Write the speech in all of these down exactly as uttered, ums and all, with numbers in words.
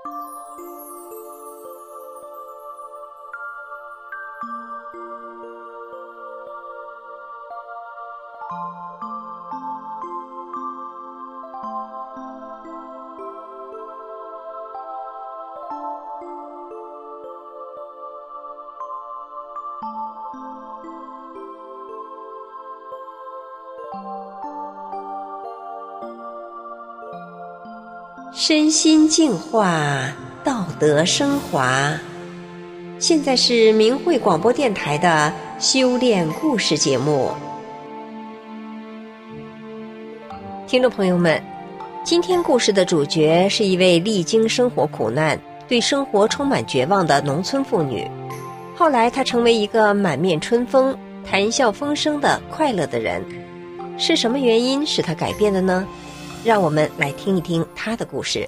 身心净化，道德升华。现在是明慧广播电台的修炼故事节目。听众朋友们，今天故事的主角是一位历经生活苦难，对生活充满绝望的农村妇女。后来她成为一个满面春风、谈笑风生的快乐的人。是什么原因使她改变的呢？让我们来听一听她的故事。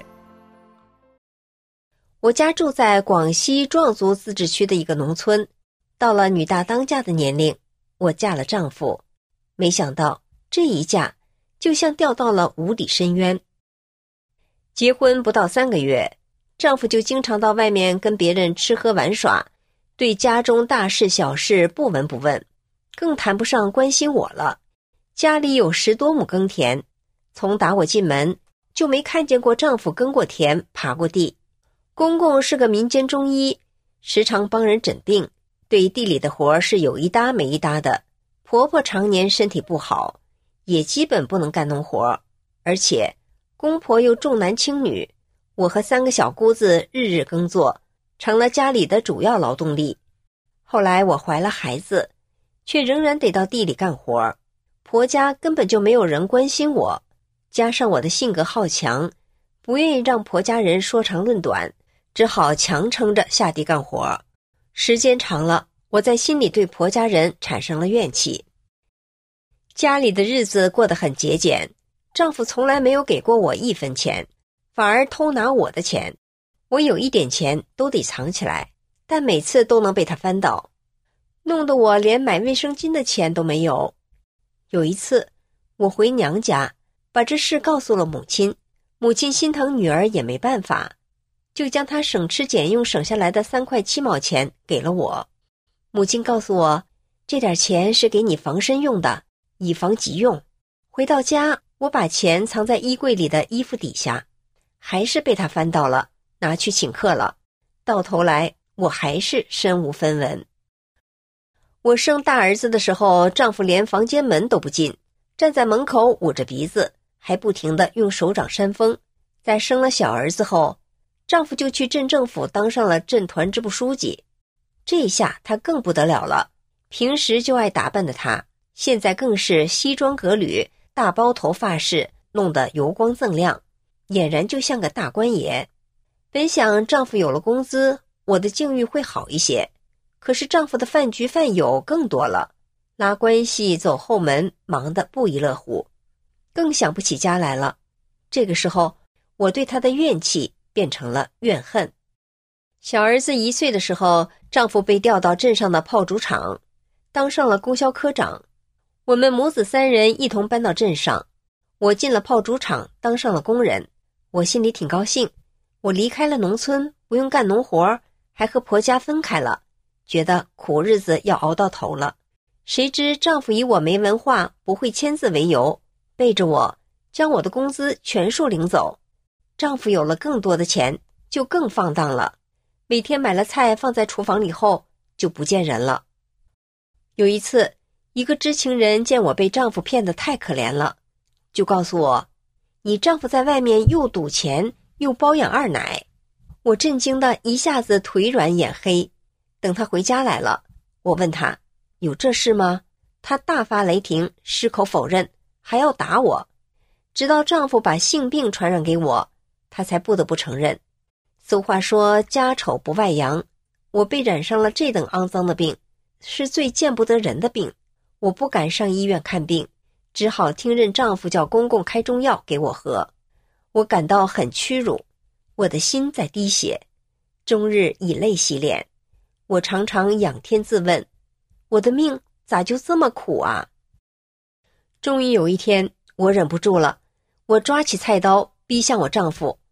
我家住在广西壮族自治区的一个农村，到了女大当嫁的年龄，我嫁了丈夫。没想到这一嫁就像掉到了无底深渊。结婚不到三个月，丈夫就经常到外面跟别人吃喝玩耍，对家中大事小事不闻不问，更谈不上关心我了。家里有十多亩耕田，从打我进门就没看见过丈夫耕过田爬过地。公公是个民间中医，时常帮人诊病，对地里的活是有一搭没一搭的。婆婆常年身体不好，也基本不能干农活，而且公婆又重男轻女，我和三个小姑子日日耕作，成了家里的主要劳动力。后来我怀了孩子，却仍然得到地里干活，婆家根本就没有人关心我，加上我的性格好强，不愿意让婆家人说长论短，只好强撑着下地干活。时间长了，我在心里对婆家人产生了怨气。家里的日子过得很节俭，丈夫从来没有给过我一分钱，反而偷拿我的钱。我有一点钱都得藏起来，但每次都能被他翻倒，弄得我连买卫生巾的钱都没有。有一次我回娘家，把这事告诉了母亲，母亲心疼女儿也没办法，就将她省吃俭用省下来的三块七毛钱给了我。母亲告诉我，这点钱是给你防身用的，以防急用。回到家，我把钱藏在衣柜里的衣服底下，还是被她翻到了，拿去请客了。到头来，我还是身无分文。我生大儿子的时候，丈夫连房间门都不进，站在门口捂着鼻子，还不停地用手掌扇风。在生了小儿子后，丈夫就去镇政府当上了镇团支部书记。这下他更不得了了，平时就爱打扮的他，现在更是西装革履，大包头发饰弄得油光锃亮，俨然就像个大官爷。本想丈夫有了工资，我的境遇会好一些，可是丈夫的饭局饭友更多了，拉关系走后门，忙得不亦乐乎，更想不起家来了。这个时候，我对他的怨气变成了怨恨。小儿子一岁的时候，丈夫被调到镇上的炮竹厂，当上了供销科长。我们母子三人一同搬到镇上，我进了炮竹厂，当上了工人。我心里挺高兴，我离开了农村，不用干农活，还和婆家分开了，觉得苦日子要熬到头了。谁知丈夫以我没文化，不会签字为由，背着我将我的工资全数领走。丈夫有了更多的钱，就更放荡了，每天买了菜放在厨房里后就不见人了。有一次，一个知情人见我被丈夫骗得太可怜了，就告诉我，你丈夫在外面又赌钱又包养二奶。我震惊的一下子腿软眼黑。等他回家来了，我问他有这事吗？他大发雷霆，矢口否认，还要打我。直到丈夫把性病传染给我，他才不得不承认。俗话说家丑不外扬，我被染上了这等肮脏的病，是最见不得人的病。我不敢上医院看病，只好听任丈夫叫公公开中药给我喝。我感到很屈辱，我的心在滴血，终日以泪洗脸。我常常仰天自问，我的命咋就这么苦啊？终于有一天，我忍不住了，我抓起菜刀逼向我丈夫。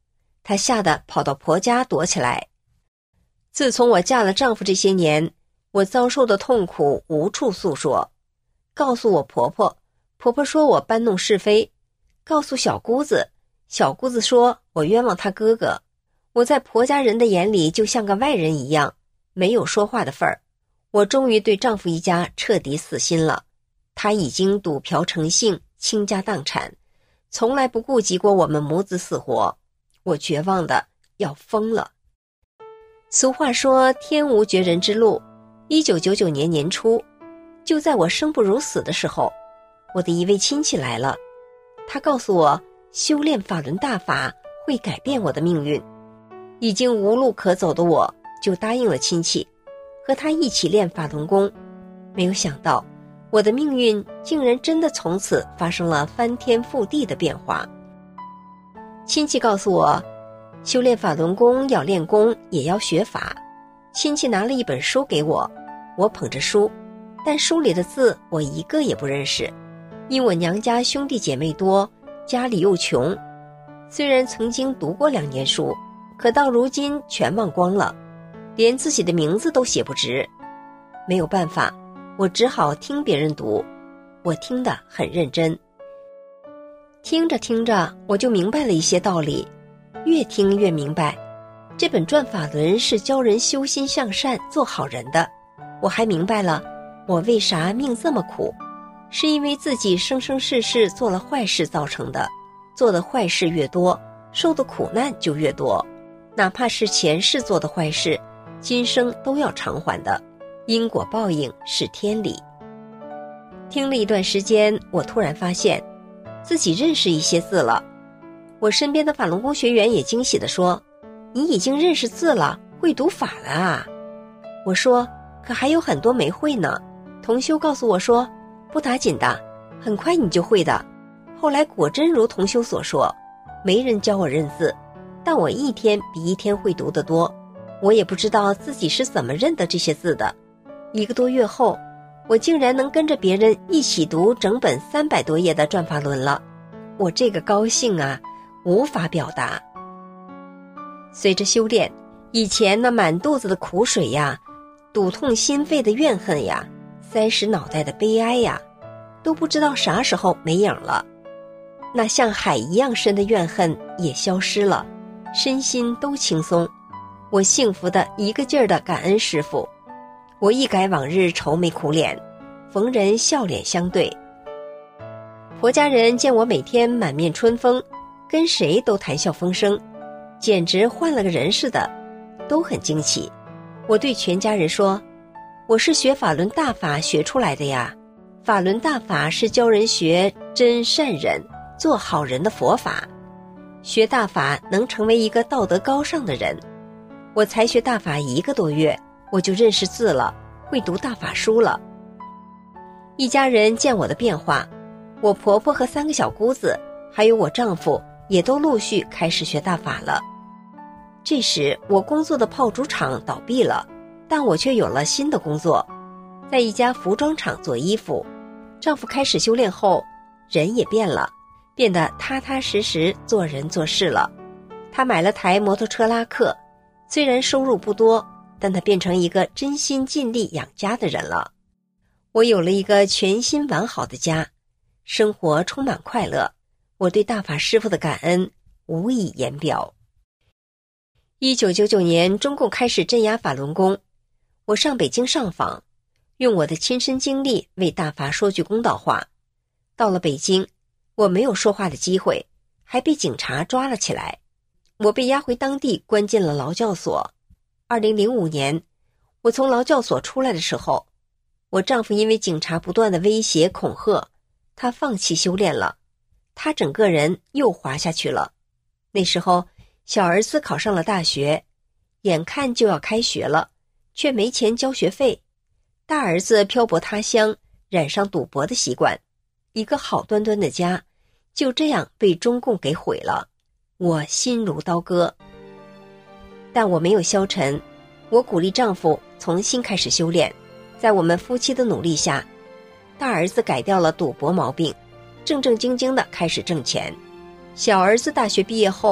她吓得跑到婆家躲起来。自从我嫁了丈夫这些年，我遭受的痛苦无处诉说，告诉我婆婆，婆婆说我搬弄是非，告诉小姑子，小姑子说我冤枉她哥哥。我在婆家人的眼里就像个外人一样，没有说话的份儿。我终于对丈夫一家彻底死心了，他已经赌嫖成性，倾家荡产，从来不顾及过我们母子死活。我绝望的要疯了。俗话说天无绝人之路。一九九九年年初，就在我生不如死的时候，我的一位亲戚来了。他告诉我，修炼法轮大法会改变我的命运。已经无路可走的我，就答应了亲戚，和他一起练法轮功。没有想到，我的命运竟然真的从此发生了翻天覆地的变化。亲戚告诉我，修炼法轮功要练功，也要学法。亲戚拿了一本书给我，我捧着书，但书里的字我一个也不认识，因我娘家兄弟姐妹多，家里又穷。虽然曾经读过两年书，可到如今全忘光了，连自己的名字都写不直。没有办法，我只好听别人读，我听得很认真。听着听着，我就明白了一些道理，越听越明白。这本转法轮是教人修心向善，做好人的。我还明白了，我为啥命这么苦，是因为自己生生世世做了坏事造成的。做的坏事越多，受的苦难就越多。哪怕是前世做的坏事，今生都要偿还的。因果报应是天理。听了一段时间，我突然发现自己认识一些字了。我身边的法轮功学员也惊喜地说，你已经认识字了，会读法了啊。我说，可还有很多没会呢。同修告诉我说，不打紧的，很快你就会的。后来果真如同修所说，没人教我认字，但我一天比一天会读得多。我也不知道自己是怎么认得这些字的。一个多月后，我竟然能跟着别人一起读整本三百多页的转法轮了。我这个高兴啊，无法表达。随着修炼，以前那满肚子的苦水呀，堵痛心肺的怨恨呀，塞实脑袋的悲哀呀，都不知道啥时候没影了。那像海一样深的怨恨也消失了，身心都轻松。我幸福的一个劲儿的感恩师父。我一改往日愁眉苦脸，逢人笑脸相对。婆家人见我每天满面春风，跟谁都谈笑风生，简直换了个人似的，都很惊奇。我对全家人说，我是学法轮大法学出来的呀。法轮大法是教人学真善忍，做好人的佛法。学大法能成为一个道德高尚的人。我才学大法一个多月，我就认识字了，会读大法书了。一家人见我的变化，我婆婆和三个小姑子，还有我丈夫，也都陆续开始学大法了。这时我工作的炮竹厂倒闭了，但我却有了新的工作，在一家服装厂做衣服。丈夫开始修炼后，人也变了，变得踏踏实实做人做事了。他买了台摩托车拉客，虽然收入不多，但他变成一个真心尽力养家的人了。我有了一个全新完好的家，生活充满快乐。我对大法师父的感恩无以言表。一九九九年，中共开始镇压法轮功，我上北京上访，用我的亲身经历为大法说句公道话。到了北京，我没有说话的机会，还被警察抓了起来。我被押回当地，关进了劳教所。二零零五年，我从劳教所出来的时候，我丈夫因为警察不断的威胁恐吓，他放弃修炼了，他整个人又滑下去了。那时候小儿子考上了大学，眼看就要开学了，却没钱交学费。大儿子漂泊他乡，染上赌博的习惯，一个好端端的家就这样被中共给毁了。我心如刀割，但我没有消沉。我鼓励丈夫重新开始修炼，在我们夫妻的努力下，大儿子改掉了赌博毛病，正正经经的开始挣钱。小儿子大学毕业后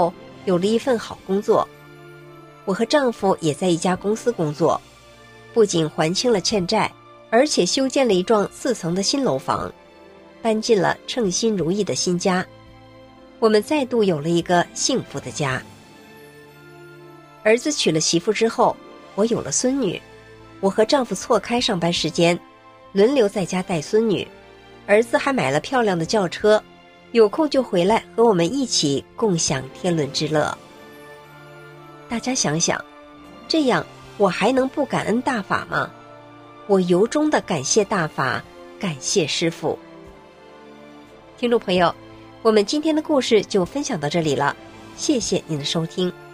有了一份好工作。我和丈夫也在一家公司工作，不仅还清了欠债，而且修建了一幢四层的新楼房，搬进了称心如意的新家。我们再度有了一个幸福的家。儿子娶了媳妇之后，我有了孙女，我和丈夫错开上班时间，轮流在家带孙女。儿子还买了漂亮的轿车，有空就回来和我们一起共享天伦之乐。大家想想，这样我还能不感恩大法吗？我由衷的感谢大法，感谢师父。听众朋友，我们今天的故事就分享到这里了，谢谢您的收听。